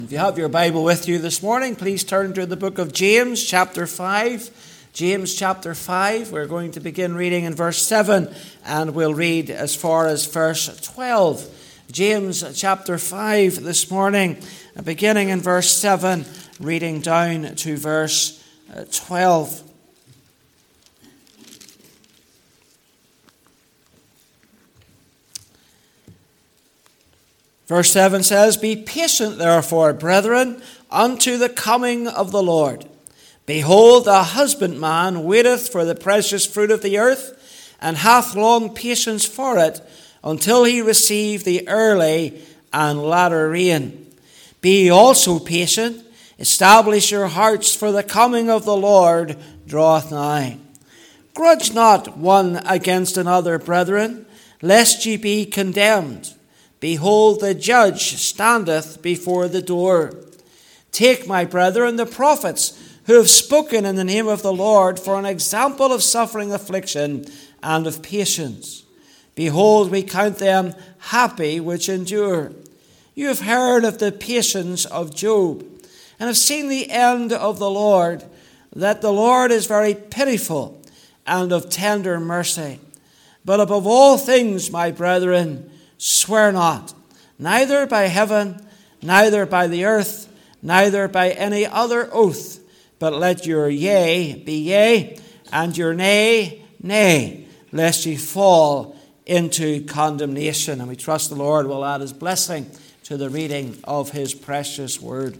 If you have your Bible with you this morning, please turn to the book of James, chapter 5. James, chapter 5. We're going to begin reading in verse 7, and we'll read as far as verse 12. James, chapter 5 this morning, beginning in verse 7, reading down to verse 12. Verse 7 says, "Be patient, therefore, brethren, unto the coming of the Lord. Behold, the husbandman waiteth for the precious fruit of the earth, and hath long patience for it, until he receive the early and latter rain. Be ye also patient, establish your hearts, for the coming of the Lord draweth nigh. Grudge not one against another, brethren, lest ye be condemned. Behold, the judge standeth before the door. Take, my brethren, the prophets who have spoken in the name of the Lord for an example of suffering, affliction, and of patience. Behold, we count them happy which endure. You have heard of the patience of Job, and have seen the end of the Lord, that the Lord is very pitiful and of tender mercy. But above all things, my brethren, swear not, neither by heaven, neither by the earth, neither by any other oath, but let your yea be yea, and your nay, nay, lest ye fall into condemnation." And we trust the Lord will add his blessing to the reading of his precious word.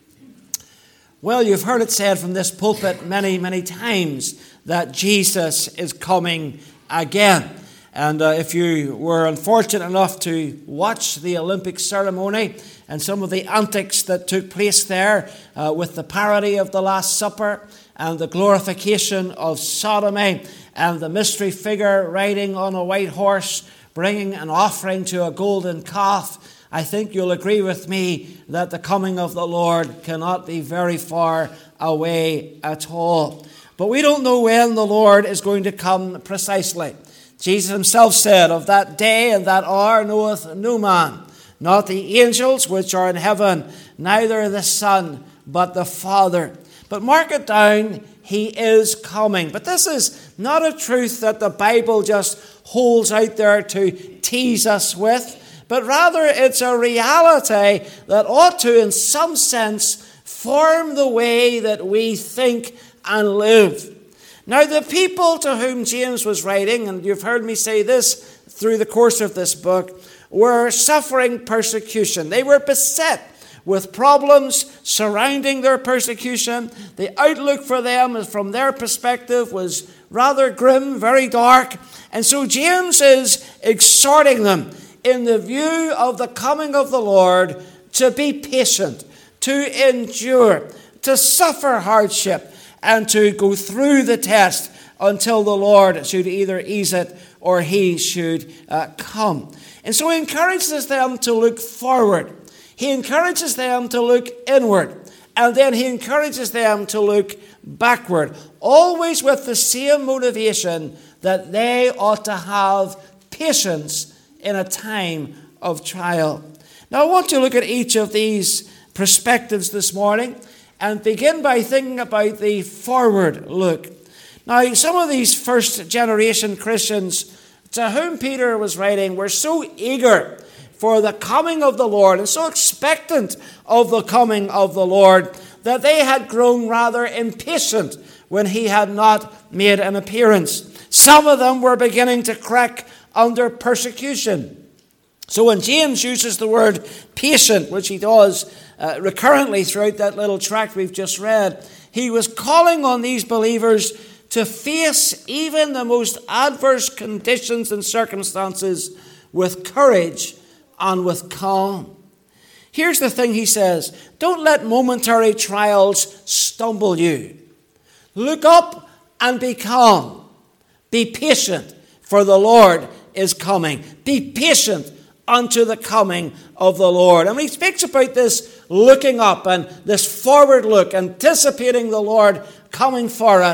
Well, you've heard it said from this pulpit many, many times that Jesus is coming again. And if you were unfortunate enough to watch the Olympic ceremony and some of the antics that took place there with the parody of the Last Supper and the glorification of sodomy and the mystery figure riding on a white horse bringing an offering to a golden calf, I think you'll agree with me that the coming of the Lord cannot be very far away at all. But we don't know when the Lord is going to come precisely. Jesus himself said, "Of that day and that hour knoweth no man, not the angels which are in heaven, neither the Son, but the Father." But mark it down, he is coming. But this is not a truth that the Bible just holds out there to tease us with, but rather it's a reality that ought to, in some sense, form the way that we think and live. Now, the people to whom James was writing, and you've heard me say this through the course of this book, were suffering persecution. They were beset with problems surrounding their persecution. The outlook for them, from their perspective, was rather grim, very dark. And so James is exhorting them in the view of the coming of the Lord to be patient, to endure, to suffer hardship, and to go through the test until the Lord should either ease it or he should come. And so he encourages them to look forward. He encourages them to look inward. And then he encourages them to look backward, always with the same motivation that they ought to have patience in a time of trial. Now I want to look at each of these perspectives this morning and begin by thinking about the forward look. Now, some of these first-generation Christians to whom Peter was writing were so eager for the coming of the Lord and so expectant of the coming of the Lord that they had grown rather impatient when he had not made an appearance. Some of them were beginning to crack under persecution. So when James uses the word patient, which he does recurrently throughout that little tract we've just read, he was calling on these believers to face even the most adverse conditions and circumstances with courage and with calm. Here's the thing he says: don't let momentary trials stumble you. Look up and be calm. Be patient, for the Lord is coming. Be patient unto the coming of the Lord. And when he speaks about this looking up and this forward look, anticipating the Lord coming for us,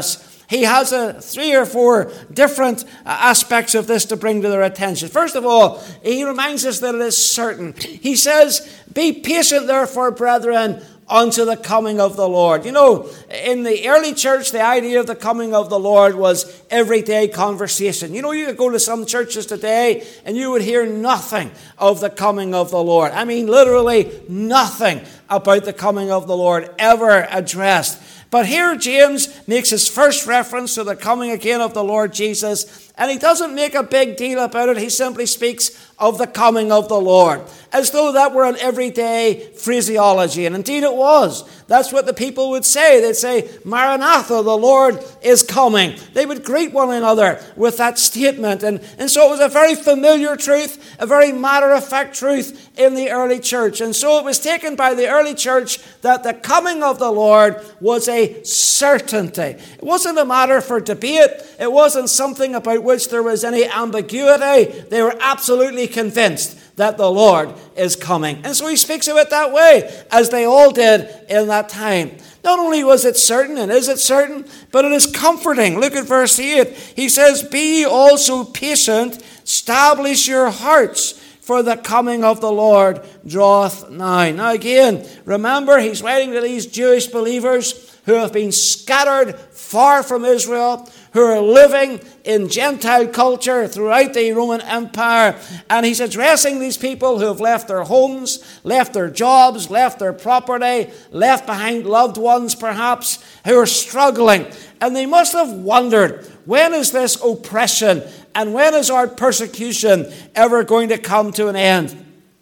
he has 3 or 4 different aspects of this to bring to their attention. First of all, he reminds us that it is certain. He says, "Be patient, therefore, brethren, unto the coming of the Lord." You know, in the early church, the idea of the coming of the Lord was everyday conversation. You know, you could go to some churches today and you would hear nothing of the coming of the Lord. I mean, literally nothing about the coming of the Lord ever addressed. But here James makes his first reference to the coming again of the Lord Jesus, and he doesn't make a big deal about it. He simply speaks of the coming of the Lord, as though that were an everyday phraseology. And indeed it was. That's what the people would say. They'd say, "Maranatha, the Lord is coming." They would greet one another with that statement. And so it was a very familiar truth, a very matter-of-fact truth in the early church. And so it was taken by the early church that the coming of the Lord was a certainty. It wasn't a matter for debate. It wasn't something about which there was any ambiguity. They were absolutely convinced that the Lord is coming. And so he speaks of it that way, as they all did in that time. Not only was it certain, and is it certain, but it is comforting. Look at verse 8. He says, "Be also patient, establish your hearts, for the coming of the Lord draweth nigh." Now again, remember, he's writing to these Jewish believers who have been scattered far from Israel, who are living in Gentile culture throughout the Roman Empire. And he's addressing these people who have left their homes, left their jobs, left their property, left behind loved ones perhaps, who are struggling. And they must have wondered, when is this oppression and when is our persecution ever going to come to an end?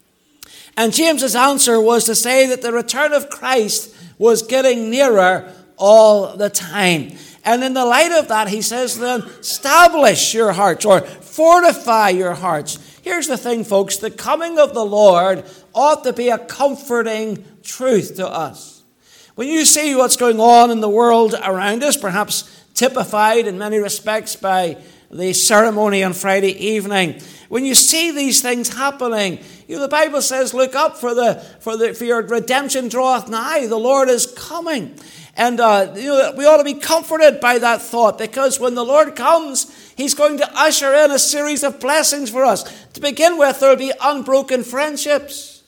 And James's answer was to say that the return of Christ was getting nearer all the time. And in the light of that, he says then, establish your hearts, or fortify your hearts. Here's the thing, folks. The coming of the Lord ought to be a comforting truth to us. When you see what's going on in the world around us, perhaps typified in many respects by the ceremony on Friday evening, when you see these things happening, the Bible says, look up, for your redemption draweth nigh. The Lord is coming. And we ought to be comforted by that thought, because when the Lord comes, he's going to usher in a series of blessings for us. To begin with, there will be unbroken friendships.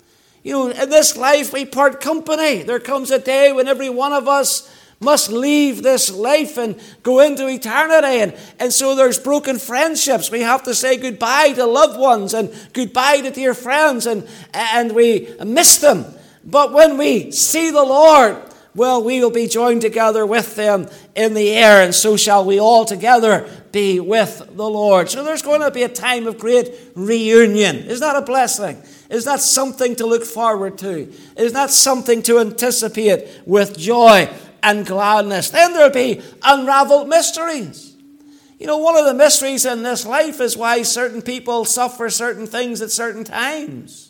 In this life we part company. There comes a day when every one of us must leave this life and go into eternity. And so there's broken friendships. We have to say goodbye to loved ones and goodbye to dear friends, and we miss them. But when we see the Lord, well, we will be joined together with them in the air, and so shall we all together be with the Lord. So there's going to be a time of great reunion. Isn't that a blessing? Is that something to look forward to? Is that something to anticipate with joy and gladness? Then there'll be unraveled mysteries. One of the mysteries in this life is why certain people suffer certain things at certain times.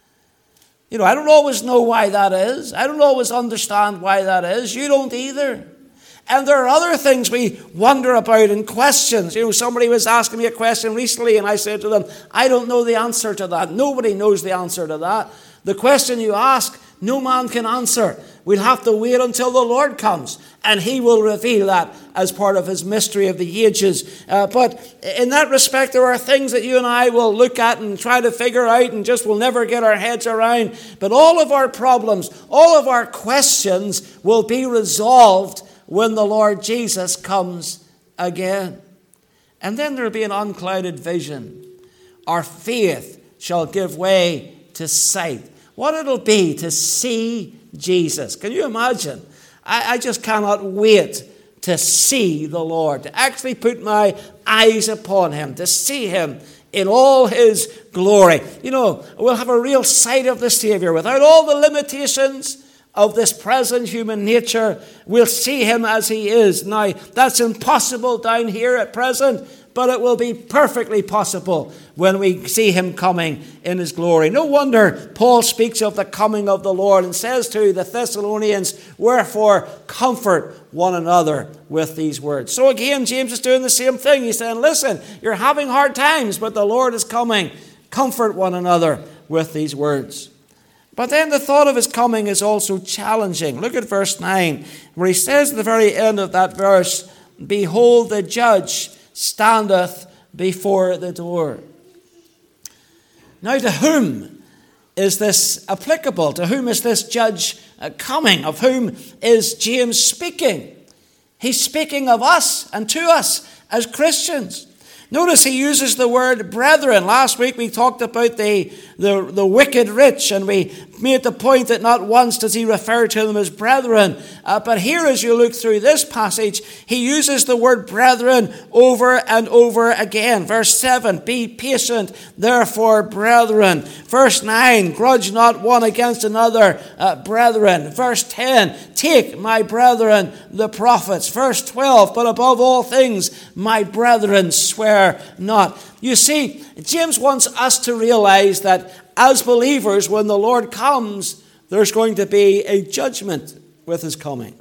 I don't always know why that is. I don't always understand why that is. You don't either. And there are other things we wonder about and questions. Somebody was asking me a question recently, and I said to them, I don't know the answer to that. Nobody knows the answer to that. The question you ask, no man can answer. We'll have to wait until the Lord comes, and he will reveal that as part of his mystery of the ages. But in that respect, there are things that you and I will look at and try to figure out and just will never get our heads around. But all of our problems, all of our questions will be resolved when the Lord Jesus comes again. And then there will be an unclouded vision. Our faith shall give way to sight. What it'll be to see Jesus. Can you imagine? I just cannot wait to see the Lord, to actually put my eyes upon him, to see him in all his glory. We'll have a real sight of the Savior without all the limitations of this present human nature. We'll see him as he is. Now, that's impossible down here at present, but it will be perfectly possible when we see him coming in his glory. No wonder Paul speaks of the coming of the Lord and says to the Thessalonians, wherefore comfort one another with these words. So again, James is doing the same thing. He's saying, listen, you're having hard times, but the Lord is coming. Comfort one another with these words. But then the thought of his coming is also challenging. Look at verse 9, where he says at the very end of that verse, behold, the judge standeth before the door. Now, to whom is this applicable? To whom is this judge coming? Of whom is James speaking? He's speaking of us and to us as Christians. Notice he uses the word brethren. Last week we talked about the wicked rich, and we made the point that not once does he refer to them as brethren. But here, as you look through this passage, he uses the word brethren over and over again. Verse 7, be patient, therefore, brethren. Verse 9, grudge not one against another, brethren. Verse 10, take, my brethren, the prophets. Verse 12, but above all things, my brethren, swear not. You see, James wants us to realize that as believers, when the Lord comes, there's going to be a judgment with his coming.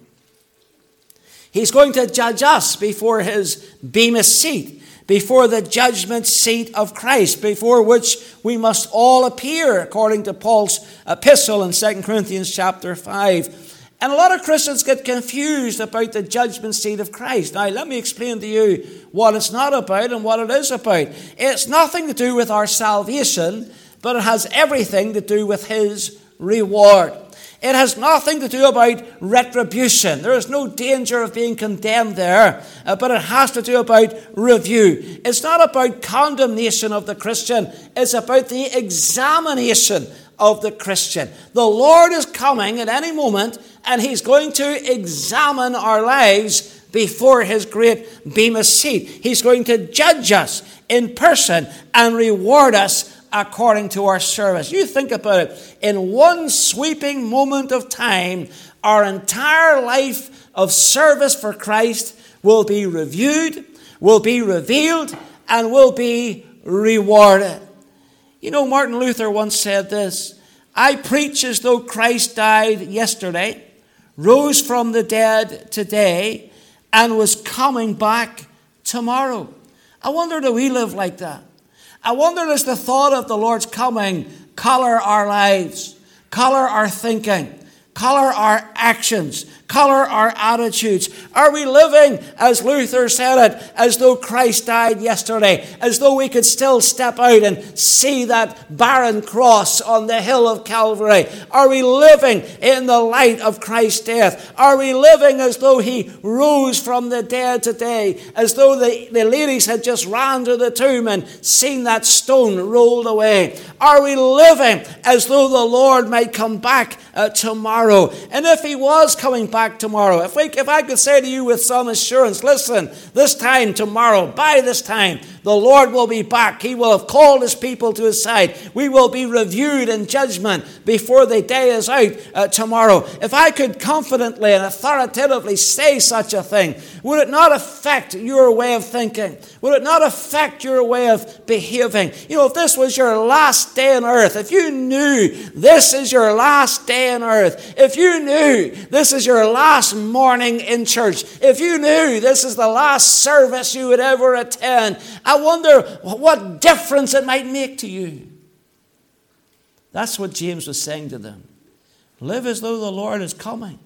He's going to judge us before his bema seat, before the judgment seat of Christ, before which we must all appear, according to Paul's epistle in 2 Corinthians chapter 5. And a lot of Christians get confused about the judgment seat of Christ. Now, let me explain to you what it's not about and what it is about. It's nothing to do with our salvation, but it has everything to do with his reward. It has nothing to do about retribution. There is no danger of being condemned there, but it has to do about review. It's not about condemnation of the Christian. It's about the examination of the Christian. The Lord is coming at any moment, and he's going to examine our lives before his great bema seat. He's going to judge us in person and reward us according to our service. You think about it. In one sweeping moment of time, our entire life of service for Christ will be reviewed, will be revealed, and will be rewarded. You know, Martin Luther once said this: I preach as though Christ died yesterday, rose from the dead today, and was coming back tomorrow. I wonder, do we live like that? I wonder, does the thought of the Lord's coming color our lives, color our thinking, color our actions, color our attitudes? Are we living, as Luther said it, as though Christ died yesterday, as though we could still step out and see that barren cross on the hill of Calvary? Are we living in the light of Christ's death? Are we living as though he rose from the dead today, as though the ladies had just ran to the tomb and seen that stone rolled away? Are we living as though the Lord might come back tomorrow? And if he was coming back tomorrow, if I could say to you with some assurance, listen, this time tomorrow, by this time, the Lord will be back. He will have called his people to his side. We will be reviewed in judgment before the day is out tomorrow. If I could confidently and authoritatively say such a thing, would it not affect your way of thinking? Would it not affect your way of behaving? You know, if this was your last day on earth, if you knew this is your last day on earth, if you knew this is your last morning in church, if you knew this is the last service you would ever attend, I wonder what difference it might make to you. That's what James was saying to them. Live as though the Lord is coming.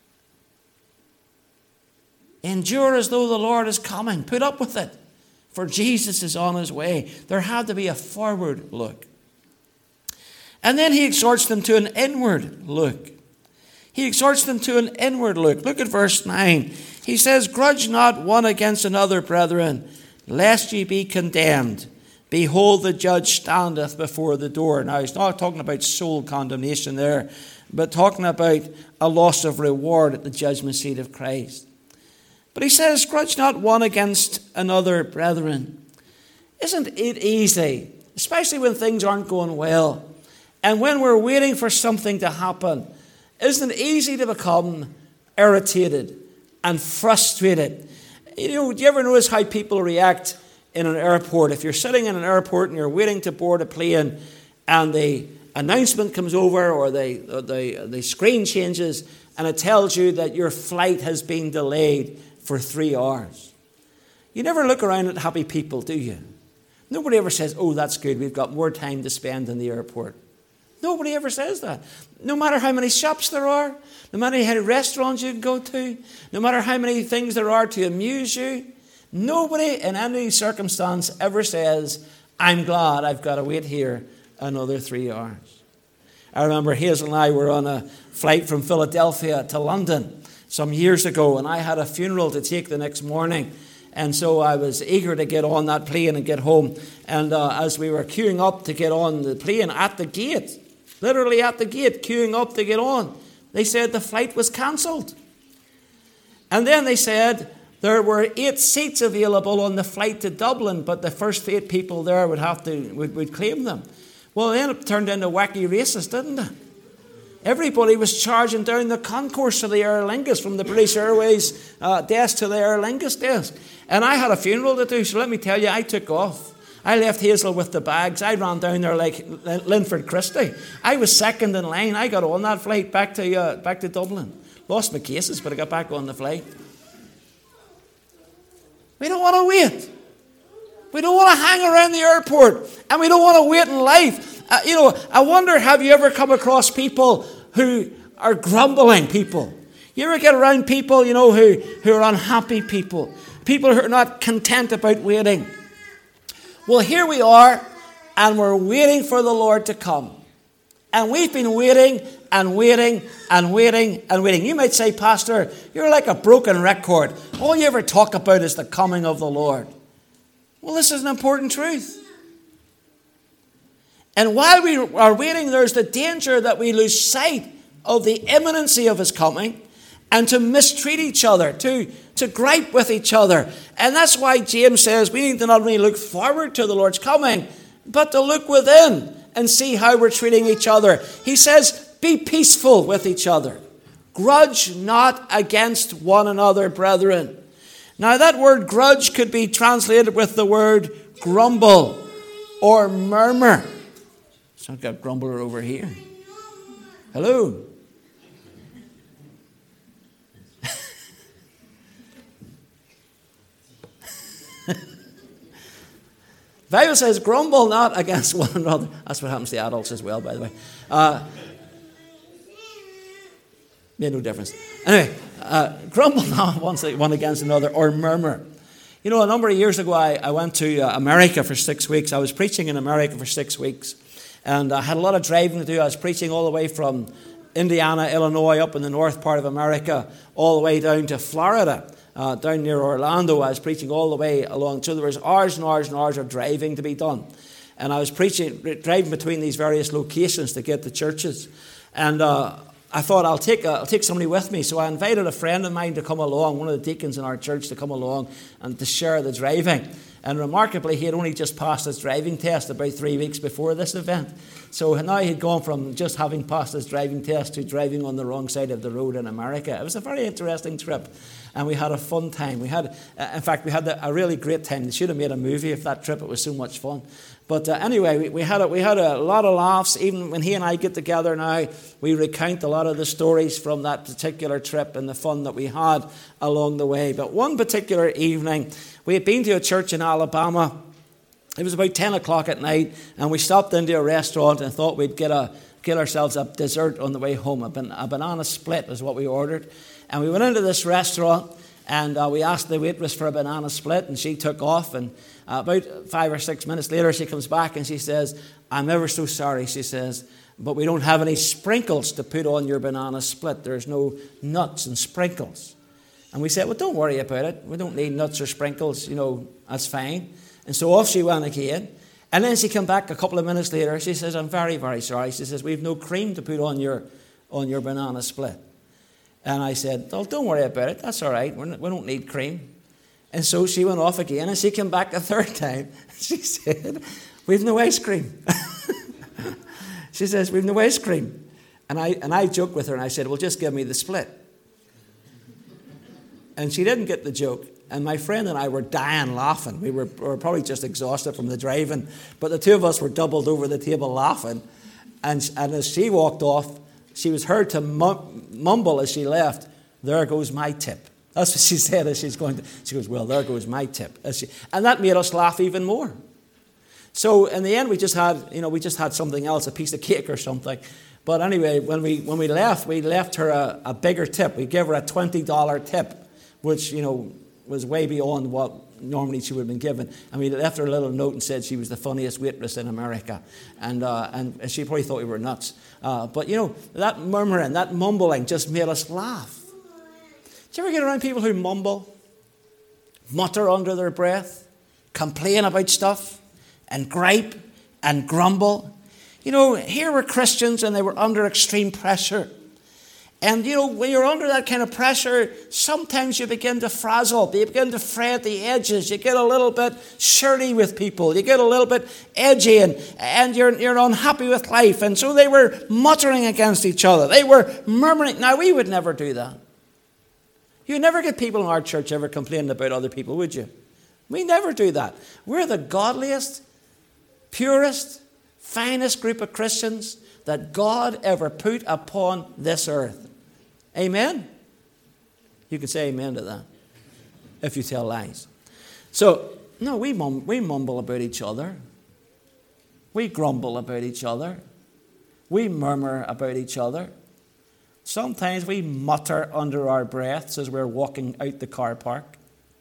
Endure as though the Lord is coming. Put up with it, for Jesus is on his way. There had to be a forward look. And then he exhorts them to an inward look. He exhorts them to an inward look. Look at verse 9. He says, grudge not one against another, brethren, lest ye be condemned. Behold, the judge standeth before the door. Now, he's not talking about soul condemnation there, but talking about a loss of reward at the judgment seat of Christ. But he says, grudge not one against another, brethren. Isn't it easy, especially when things aren't going well, and when we're waiting for something to happen, isn't it easy to become irritated and frustrated? You know, do you ever notice how people react in an airport? If you're sitting in an airport and you're waiting to board a plane and the announcement comes over or the screen changes and it tells you that your flight has been delayed for 3 hours. You never look around at happy people, do you? Nobody ever says, oh, that's good, we've got more time to spend in the airport. Nobody ever says that. No matter how many shops there are, no matter how many restaurants you can go to, no matter how many things there are to amuse you, nobody in any circumstance ever says, I'm glad I've got to wait here another 3 hours. I remember Hazel and I were on a flight from Philadelphia to London some years ago, and I had a funeral to take the next morning. And so I was eager to get on that plane and get home. And as we were queuing up to get on the plane at the gate, literally at the gate, queuing up to get on, they said the flight was cancelled. And then they said there were 8 seats available on the flight to Dublin, but the first 8 people there would claim them. Well, then it turned into wacky races, didn't it? Everybody was charging down the concourse to the Aer Lingus, from the British Airways desk to the Aer Lingus desk. And I had a funeral to do, so let me tell you, I took off. I left Hazel with the bags. I ran down there like Linford Christie. I was second in line. I got on that flight back to Dublin. Lost my cases, but I got back on the flight. We don't want to wait. We don't want to hang around the airport, and we don't want to wait in life. I wonder, have you ever come across people who are grumbling people? You ever get around people, who are unhappy people? People who are not content about waiting. Well, here we are, and we're waiting for the Lord to come. And we've been waiting and waiting and waiting and waiting. You might say, Pastor, you're like a broken record. All you ever talk about is the coming of the Lord. Well, this is an important truth. And while we are waiting, there's the danger that we lose sight of the imminency of his coming and to mistreat each other, to gripe with each other. And that's why James says we need to not only look forward to the Lord's coming, but to look within and see how we're treating each other. He says, be peaceful with each other. Grudge not against one another, brethren. Now that word grudge could be translated with the word grumble or murmur. So I've got grumbler over here. Hello. The Bible says, grumble not against one another. That's what happens to adults as well, by the way. Made no difference. Anyway, grumble not one against another or murmur. A number of years ago, I went to America for 6 weeks. I was preaching in America for 6 weeks. And I had a lot of driving to do. I was preaching all the way from Indiana, Illinois, up in the north part of America, all the way down to Florida. Down near Orlando, I was preaching all the way along. So there was hours and hours and hours of driving to be done. And I was driving between these various locations to get to churches. And I thought, I'll take somebody with me. So I invited a friend of mine to come along, one of the deacons in our church, to come along and to share the driving. And remarkably, he had only just passed his driving test about 3 weeks before this event. So now he'd gone from just having passed his driving test to driving on the wrong side of the road in America. It was a very interesting trip. And we had a fun time. We had a really great time. They should have made a movie of that trip. It was so much fun. But anyway, we had a lot of laughs. Even when he and I get together now, we recount a lot of the stories from that particular trip and the fun that we had along the way. But one particular evening, we had been to a church in Alabama. It was about 10 o'clock at night, and we stopped into a restaurant and thought we'd get ourselves a dessert on the way home. A banana split is what we ordered. And we went into this restaurant, and we asked the waitress for a banana split, and she took off. And about 5 or 6 minutes later, she comes back and she says, I'm ever so sorry, she says, but we don't have any sprinkles to put on your banana split. There's no nuts and sprinkles. And we said, well, don't worry about it. We don't need nuts or sprinkles. That's fine. And so off she went again. And then she came back a couple of minutes later. She says, I'm very, very sorry. She says, we've no cream to put on your banana split. And I said, oh, don't worry about it. That's all right. We don't need cream. And so she went off again, and she came back a third time. She said, we've no ice cream. She says, we've no ice cream. And I joked with her, and I said, well, just give me the split. And she didn't get the joke. And my friend and I were dying laughing. We were probably just exhausted from the driving. But the two of us were doubled over the table laughing. And as she walked off, she was heard to mumble as she left, there goes my tip. That's what she said as she's going to. She goes, well, there goes my tip. And that made us laugh even more. So in the end, we just had something else, a piece of cake or something. But anyway, when we left her a bigger tip. We gave her a $20 tip, which, was way beyond what normally she would have been given. And we left her a little note and said she was the funniest waitress in America. And she probably thought we were nuts. But that murmuring, that mumbling just made us laugh. Do you ever get around people who mumble, mutter under their breath, complain about stuff, and gripe and grumble? Here were Christians and they were under extreme pressure. And, when you're under that kind of pressure, sometimes you begin to frazzle. You begin to fray at the edges. You get a little bit shirty with people. You get a little bit edgy and you're unhappy with life. And so they were muttering against each other. They were murmuring. Now, we would never do that. You'd never get people in our church ever complaining about other people, would you? We never do that. We're the godliest, purest, finest group of Christians that God ever put upon this earth. Amen? You can say amen to that if you tell lies. So, no, we mumble about each other. We grumble about each other. We murmur about each other. Sometimes we mutter under our breaths as we're walking out the car park.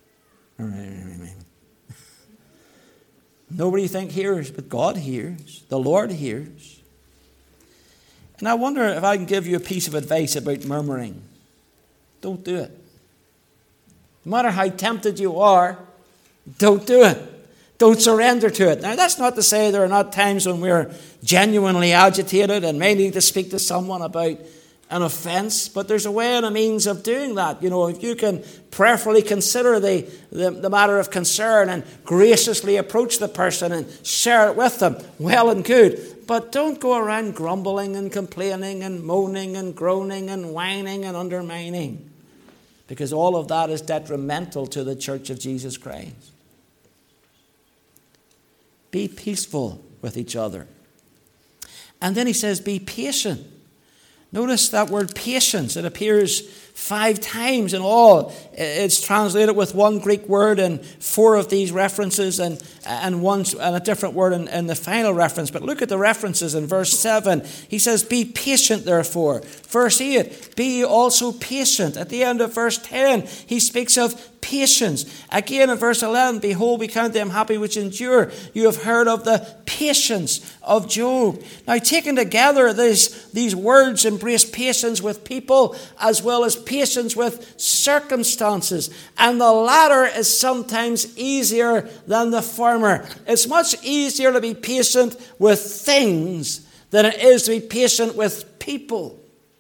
Nobody you think hears, but God hears. The Lord hears. And I wonder if I can give you a piece of advice about murmuring. Don't do it. No matter how tempted you are, don't do it. Don't surrender to it. Now, that's not to say there are not times when we're genuinely agitated and may need to speak to someone about an offense, but there's a way and a means of doing that. If you can prayerfully consider the matter of concern and graciously approach the person and share it with them, well and good. But don't go around grumbling and complaining and moaning and groaning and whining and undermining, because all of that is detrimental to the church of Jesus Christ. Be peaceful with each other. And then he says, be patient. Notice that word patience. It appears 5 times in all. It's translated with one Greek word in 4 of these references and a different word in the final reference. But look at the references in verse 7. He says, be patient, therefore. Verse 8, be also patient. At the end of verse 10, he speaks of patience. Again in verse 11, behold, we count them happy which endure. You have heard of the patience of Job. Now, taken together, these words embrace patience with people as well as patience with circumstances. And the latter is sometimes easier than the former. It's much easier to be patient with things than it is to be patient with people.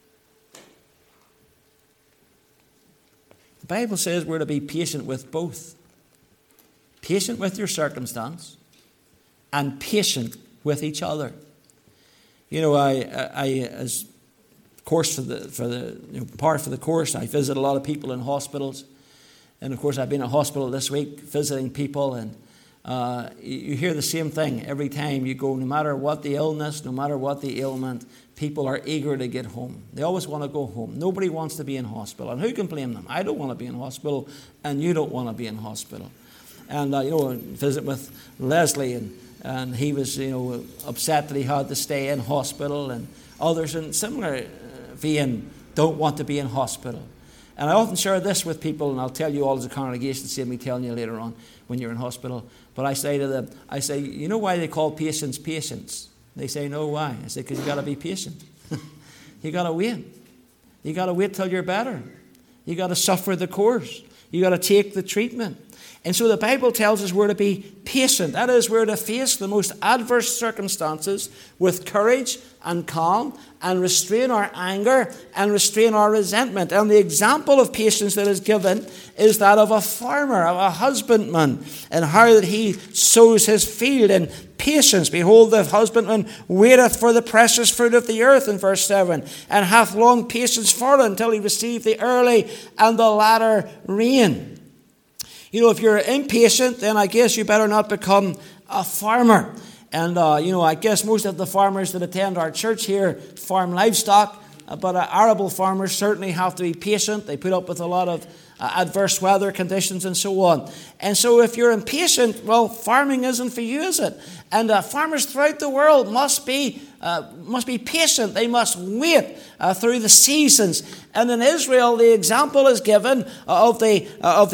The Bible says we're to be patient with both. Patient with your circumstance and patient with each other. As course for the course, I visit a lot of people in hospitals. And of course, I've been in a hospital this week visiting people, and you hear the same thing every time you go. No matter what the illness, no matter what the ailment, people are eager to get home. They always want to go home. Nobody wants to be in hospital. And who can blame them? I don't want to be in hospital, and you don't want to be in hospital. And, visit with Leslie, and he was, upset that he had to stay in hospital, and others in similar vein don't want to be in hospital. And I often share this with people, and I'll tell you all as a congregation, save me telling you later on when you're in hospital. But I say to them, you know why they call patience patience? They say, no, why? I say, because you got to be patient. You got to wait. You got to wait till you're better. You got to suffer the course. You got to take the treatment. And so the Bible tells us we're to be patient. That is, we're to face the most adverse circumstances with courage and calm and restrain our anger and restrain our resentment. And the example of patience that is given is that of a farmer, of a husbandman, and how that he sows his field in patience. Behold, the husbandman waiteth for the precious fruit of the earth, in verse 7, and hath long patience for it until he receive the early and the latter rain. If you're impatient, then I guess you better not become a farmer. And, I guess most of the farmers that attend our church here farm livestock, but arable farmers certainly have to be patient. They put up with a lot of adverse weather conditions and so on. And so if you're impatient, well, farming isn't for you, is it? And farmers throughout the world must be patient. They must wait through the seasons. And in Israel, the example is given of the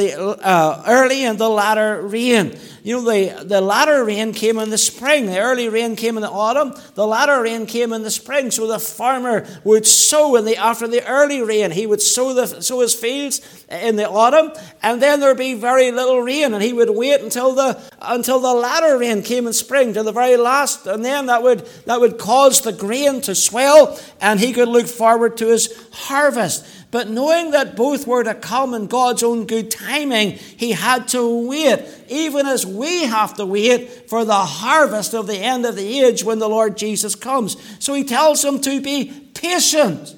early and the latter rain. You know, the latter rain came in the spring. The early rain came in the autumn. The latter rain came in the spring. So the farmer would sow after the early rain. He would sow his fields in the autumn, and then there would be very little rain, and he would wait until the latter rain came in spring, to the very last, and then that would cause the grain to swell, and he could look forward to his harvest. But knowing that both were to come in God's own good timing, he had to wait, even as we have to wait for the harvest of the end of the age when the Lord Jesus comes. So he tells them to be patient.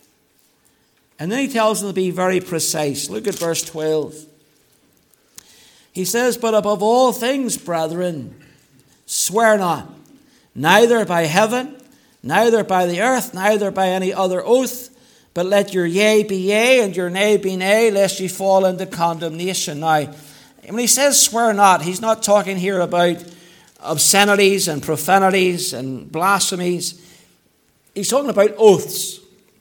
And then he tells them to be very precise. Look at verse 12. He says, "But above all things, brethren, swear not, neither by heaven, neither by the earth, neither by any other oath, but let your yea be yea, and your nay be nay, lest ye fall into condemnation." Now, when he says swear not, he's not talking here about obscenities and profanities and blasphemies. He's talking about oaths.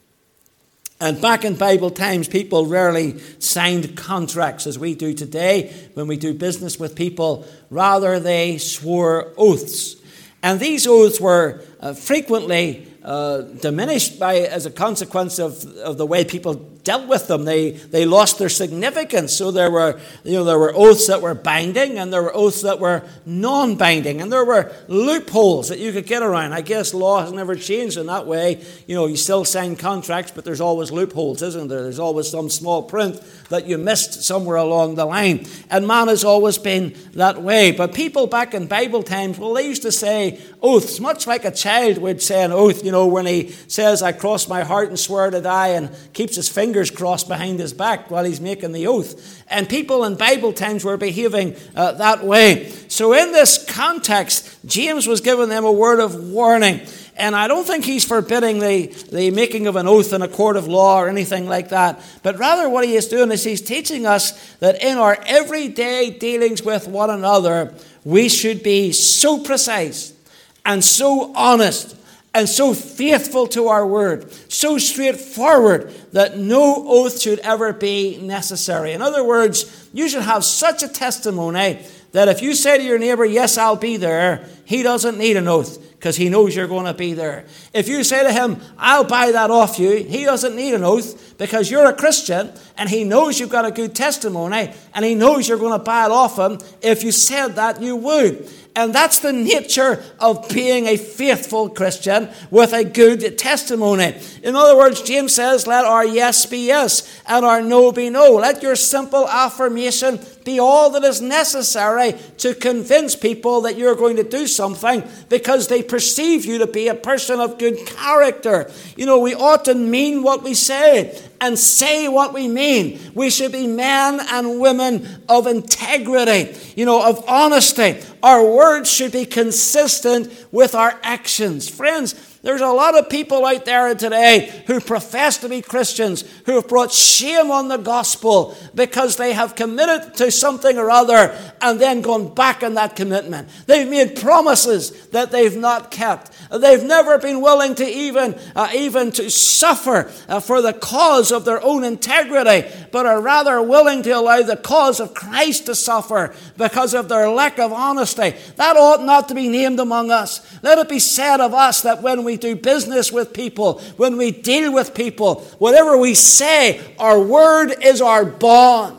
And back in Bible times, people rarely signed contracts as we do today when we do business with people. Rather, they swore oaths. And these oaths were frequently diminished as a consequence of the way people dealt with them. They lost their significance. So there were oaths that were binding, and there were oaths that were non-binding, and there were loopholes that you could get around. I guess law has never changed in that way. You still sign contracts, but there's always loopholes, isn't there? There's always some small print that you missed somewhere along the line. And man has always been that way. But people back in Bible times, well, they used to say oaths, much like a child would say an oath, when he says, "I cross my heart and swear to die," and keeps his fingers crossed behind his back while he's making the oath. And people in Bible times were behaving that way. So in this context, James was giving them a word of warning. And I don't think he's forbidding the making of an oath in a court of law or anything like that. But rather what he is doing is he's teaching us that in our everyday dealings with one another, we should be so precise and so honest and so faithful to our word, so straightforward that no oath should ever be necessary. In other words, you should have such a testimony that if you say to your neighbor, "Yes, I'll be there," he doesn't need an oath because he knows you're going to be there. If you say to him, "I'll buy that off you," he doesn't need an oath because you're a Christian and he knows you've got a good testimony and he knows you're going to buy it off him. If you said that, you would. And that's the nature of being a faithful Christian with a good testimony. In other words, James says, let our yes be yes and our no be no. Let your simple affirmation be all that is necessary to convince people that you're going to do something because they perceive you to be a person of good character. We ought to mean what we say and say what we mean. We should be men and women of integrity, of honesty. Our words should be consistent with our actions. Friends, there's a lot of people out there today who profess to be Christians who have brought shame on the gospel because they have committed to something or other and then gone back on that commitment. They've made promises that they've not kept. They've never been willing to even to suffer for the cause of their own integrity, but are rather willing to allow the cause of Christ to suffer because of their lack of honesty. That ought not to be named among us. Let it be said of us that when we do business with people, when we deal with people, whatever we say, our word is our bond.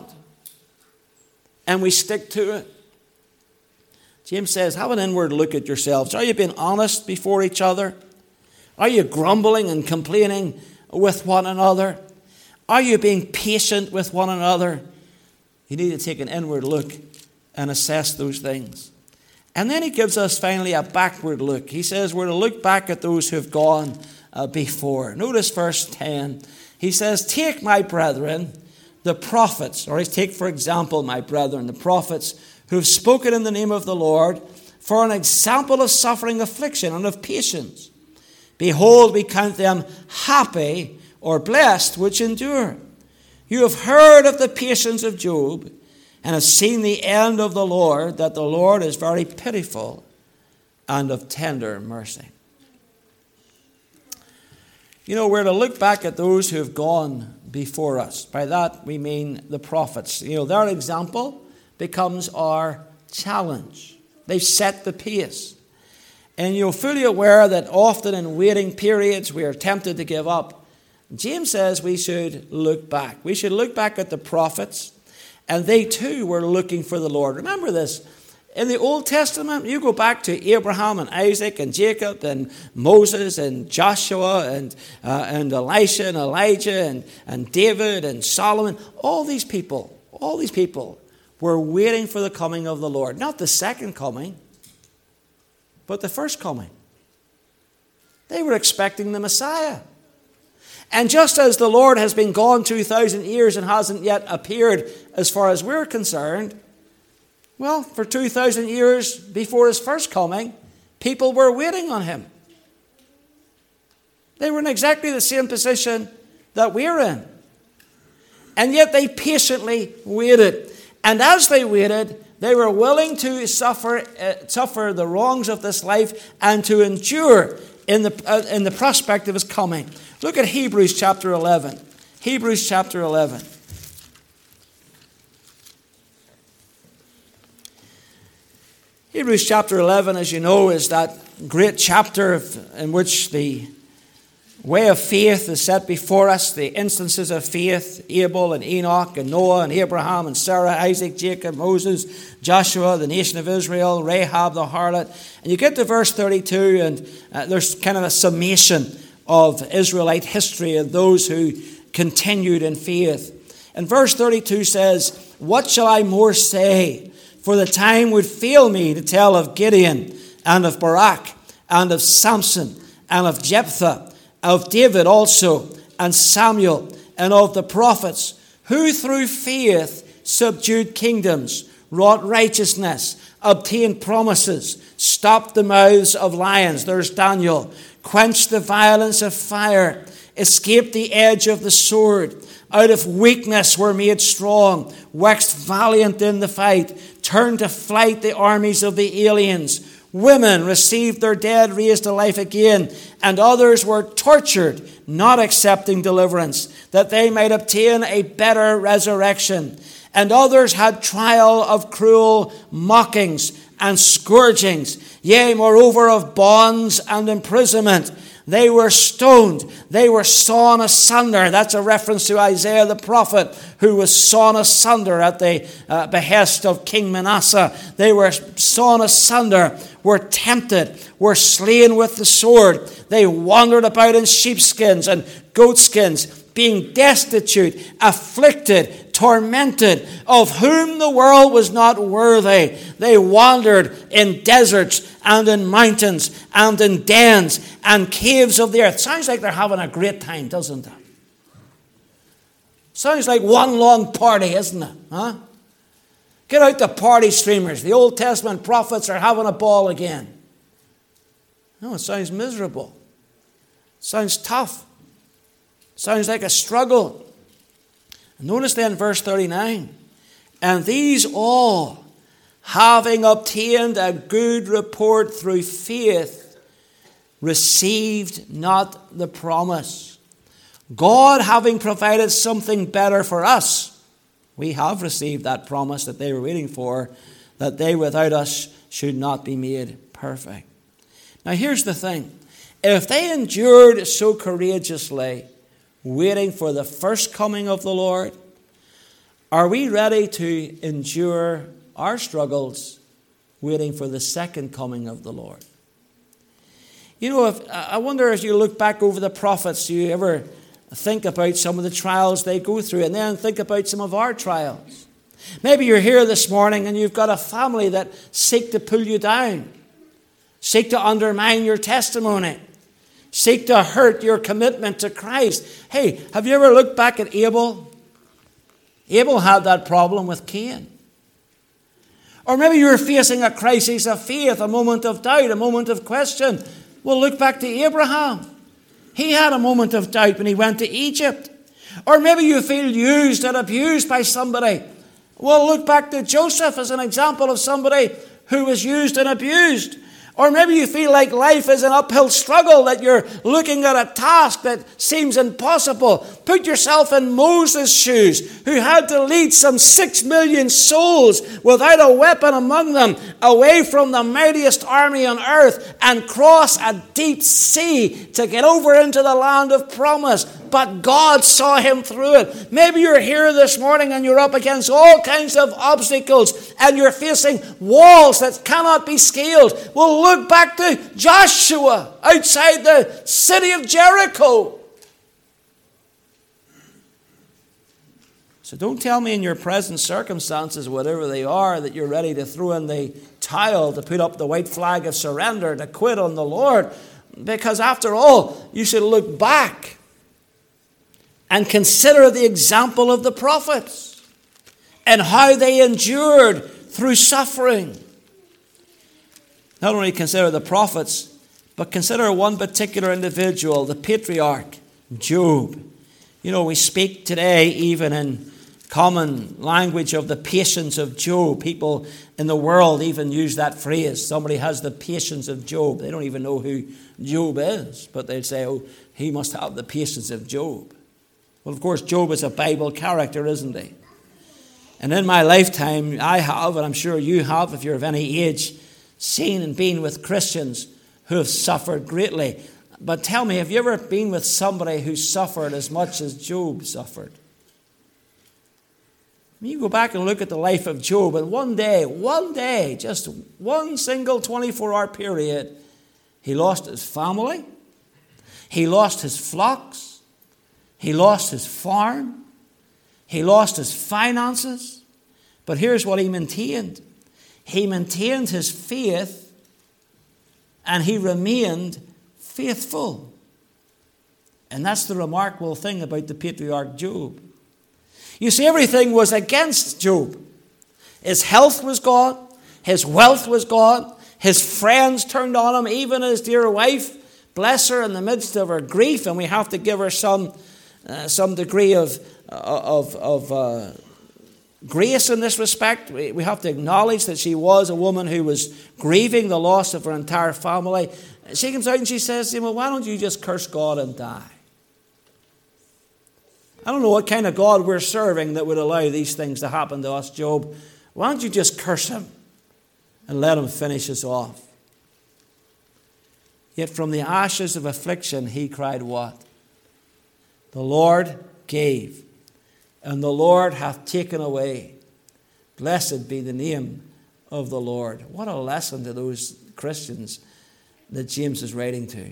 And we stick to it. James says, have an inward look at yourselves. Are you being honest before each other? Are you grumbling and complaining with one another? Are you being patient with one another? You need to take an inward look and assess those things. And then he gives us finally a backward look. He says we're to look back at those who have gone before. Notice verse 10. He says, take my brethren, the prophets, or take for example my brethren, the prophets, who have spoken in the name of the Lord, for an example of suffering, affliction, and of patience. Behold, we count them happy or blessed which endure. You have heard of the patience of Job and have seen the end of the Lord, that the Lord is very pitiful and of tender mercy. You know, we're to look back at those who have gone before us. By that we mean the prophets. You know, their example becomes our challenge. They've set the pace. And you're fully aware that often in waiting periods we are tempted to give up. James says we should look back. We should look back at the prophets, and they too were looking for the Lord. Remember this. In the Old Testament, you go back to Abraham and Isaac and Jacob and Moses and Joshua and Elisha and Elijah and David and Solomon. All these people were waiting for the coming of the Lord. Not the second coming, but the first coming. They were expecting the Messiah. And just as the Lord has been gone 2,000 years and hasn't yet appeared as far as we're concerned, well, for 2,000 years before his first coming, people were waiting on him. They were in exactly the same position that we're in. And yet they patiently waited. And as they waited, they were willing to suffer the wrongs of this life and to endure in the prospect of his coming. Look at Hebrews chapter 11. Hebrews chapter 11. Hebrews chapter 11, as you know, is that great chapter in which the way of faith is set before us, the instances of faith, Abel and Enoch and Noah and Abraham and Sarah, Isaac, Jacob, Moses, Joshua, the nation of Israel, Rahab the harlot. And you get to verse 32 and there's kind of a summation of Israelite history and those who continued in faith. And verse 32 says, "What shall I more say? For the time would fail me to tell of Gideon and of Barak and of Samson and of Jephthah, of David also and Samuel and of the prophets, who through faith subdued kingdoms, wrought righteousness, obtained promises, stopped the mouths of lions," there's Daniel, "quenched the violence of fire, escaped the edge of the sword, out of weakness were made strong, waxed valiant in the fight, turned to flight the armies of the aliens. Women received their dead raised to life again, and others were tortured, not accepting deliverance, that they might obtain a better resurrection. And others had trial of cruel mockings and scourgings, yea, moreover of bonds and imprisonment. They were stoned. They were sawn asunder." That's a reference to Isaiah the prophet, who was sawn asunder at the behest of King Manasseh. They were sawn asunder, were tempted, were slain with the sword. They wandered about in sheepskins and goatskins, being destitute, afflicted, tormented, of whom the world was not worthy. They wandered in deserts and in mountains and in dens and caves of the earth. Sounds like they're having a great time, doesn't it? Sounds like one long party, isn't it? Huh? Get out the party streamers. The Old Testament prophets are having a ball again. No, it sounds miserable. It sounds tough. It sounds like a struggle. Notice then verse 39. "And these all, having obtained a good report through faith, received not the promise." God having provided something better for us, we have received that promise that they were waiting for, that they without us should not be made perfect. Now here's the thing. If they endured so courageously, waiting for the first coming of the Lord, are we ready to endure our struggles waiting for the second coming of the Lord? You know, I wonder if you look back over the prophets, do you ever think about some of the trials they go through and then think about some of our trials? Maybe you're here this morning and you've got a family that seek to pull you down, seek to undermine your testimony, seek to hurt your commitment to Christ. Hey, have you ever looked back at Abel? Abel had that problem with Cain. Or maybe you're facing a crisis of faith, a moment of doubt, a moment of question. Well, look back to Abraham. He had a moment of doubt when he went to Egypt. Or maybe you feel used and abused by somebody. Well, look back to Joseph as an example of somebody who was used and abused. Or maybe you feel like life is an uphill struggle, that you're looking at a task that seems impossible. Put yourself in Moses' shoes, who had to lead some 6 million souls without a weapon among them, away from the mightiest army on earth, and cross a deep sea to get over into the land of promise. But God saw him through it. Maybe you're here this morning and you're up against all kinds of obstacles and you're facing walls that cannot be scaled. Well, look back to Joshua outside the city of Jericho. So don't tell me in your present circumstances, whatever they are, that you're ready to throw in the towel, to put up the white flag of surrender, to quit on the Lord. Because after all, you should look back and consider the example of the prophets and how they endured through suffering. Not only consider the prophets, but consider one particular individual, the patriarch, Job. You know, we speak today even in common language of the patience of Job. People in the world even use that phrase. Somebody has the patience of Job. They don't even know who Job is, but they'd say, oh, he must have the patience of Job. Well, of course, Job is a Bible character, isn't he? And in my lifetime, I have, and I'm sure you have, if you're of any age, seen and been with Christians who have suffered greatly. But tell me, have you ever been with somebody who suffered as much as Job suffered? You go back and look at the life of Job, and one day, just one single 24-hour period, he lost his family, he lost his flocks, he lost his farm, he lost his finances. But here's what he maintained. He maintained his faith, and he remained faithful. And that's the remarkable thing about the patriarch Job. You see, everything was against Job. His health was gone. His wealth was gone. His friends turned on him. Even his dear wife, bless her, in the midst of her grief. And we have to give her some degree of grace in this respect. We have to acknowledge that she was a woman who was grieving the loss of her entire family. She comes out and she says to him, well, why don't you just curse God and die? I don't know what kind of God we're serving that would allow these things to happen to us, Job. Why don't you just curse him and let him finish us off? Yet from the ashes of affliction he cried what? The Lord gave, and the Lord hath taken away. Blessed be the name of the Lord. What a lesson to those Christians that James is writing to.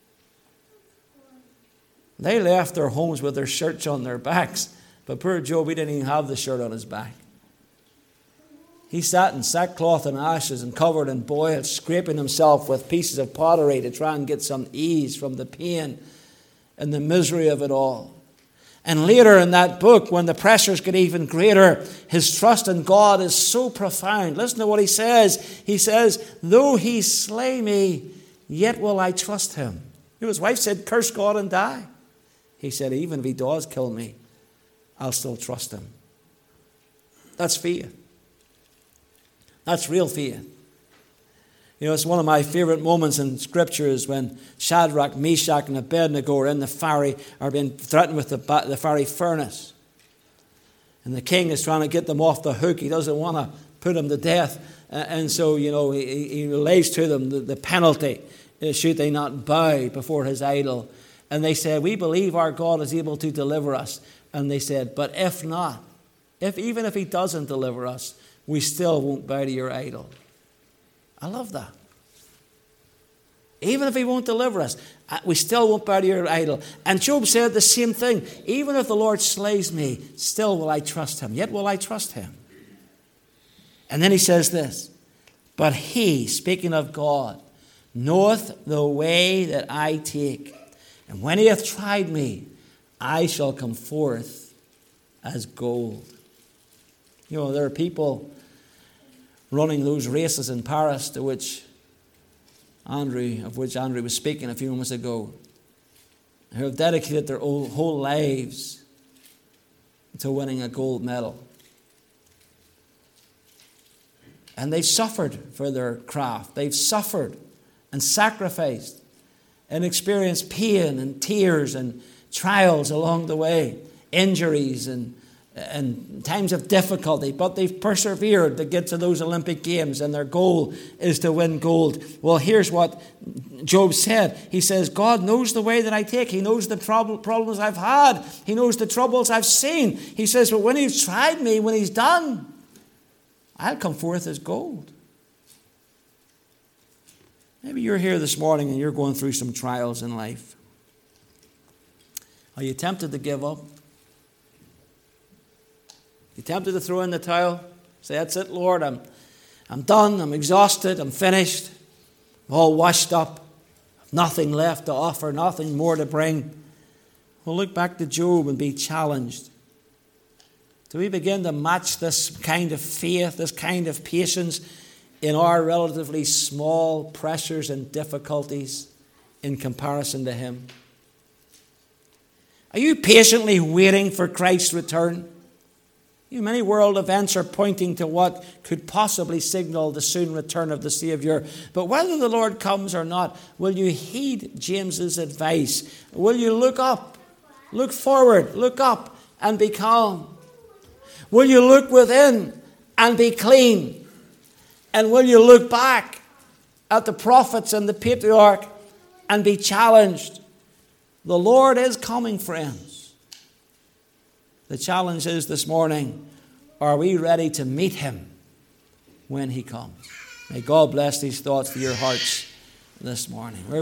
They left their homes with their shirts on their backs, but poor Job, he didn't even have the shirt on his back. He sat in sackcloth and ashes and covered in boils, scraping himself with pieces of pottery to try and get some ease from the pain and the misery of it all. And later in that book, when the pressures get even greater, his trust in God is so profound. Listen to what he says. He says, though he slay me, yet will I trust him. His wife said, curse God and die. He said, even if he does kill me, I'll still trust him. That's faith. That's real faith. You know, it's one of my favorite moments in Scripture is when Shadrach, Meshach, and Abednego are in the fiery, are being threatened with the fiery furnace. And the king is trying to get them off the hook. He doesn't want to put them to death. And so, you know, he relays to them the penalty, should they not bow before his idol. And they said, we believe our God is able to deliver us. And they said, but if not, even if he doesn't deliver us, we still won't bow to your idol. I love that. Even if he won't deliver us, we still won't bow to your idol. And Job said the same thing. Even if the Lord slays me, still will I trust him. Yet will I trust him. And then he says this, but he, speaking of God, knoweth the way that I take. And when he hath tried me, I shall come forth as gold. You know, there are people running those races in Paris of which Andrew was speaking a few moments ago, who have dedicated their whole lives to winning a gold medal. And they've suffered for their craft. They've suffered and sacrificed and experienced pain and tears and trials along the way, injuries and times of difficulty, but they've persevered to get to those Olympic Games, and their goal is to win gold. Well, here's what Job said. He says, God knows the way that I take. He knows the problems I've had. He knows the troubles I've seen. He says, but when he's tried me, when he's done, I'll come forth as gold. Maybe you're here this morning and you're going through some trials in life. Are you tempted to give up? You tempted to throw in the towel? Say, that's it, Lord. I'm done. I'm exhausted. I'm finished. I'm all washed up. Nothing left to offer. Nothing more to bring. Well, look back to Job and be challenged. Do we begin to match this kind of faith, this kind of patience in our relatively small pressures and difficulties in comparison to him? Are you patiently waiting for Christ's return? Many world events are pointing to what could possibly signal the soon return of the Savior. But whether the Lord comes or not, will you heed James's advice? Will you look up, look forward, look up and be calm? Will you look within and be clean? And will you look back at the prophets and the patriarch and be challenged? The Lord is coming, friends. The challenge is this morning, are we ready to meet him when he comes? May God bless these thoughts to your hearts this morning.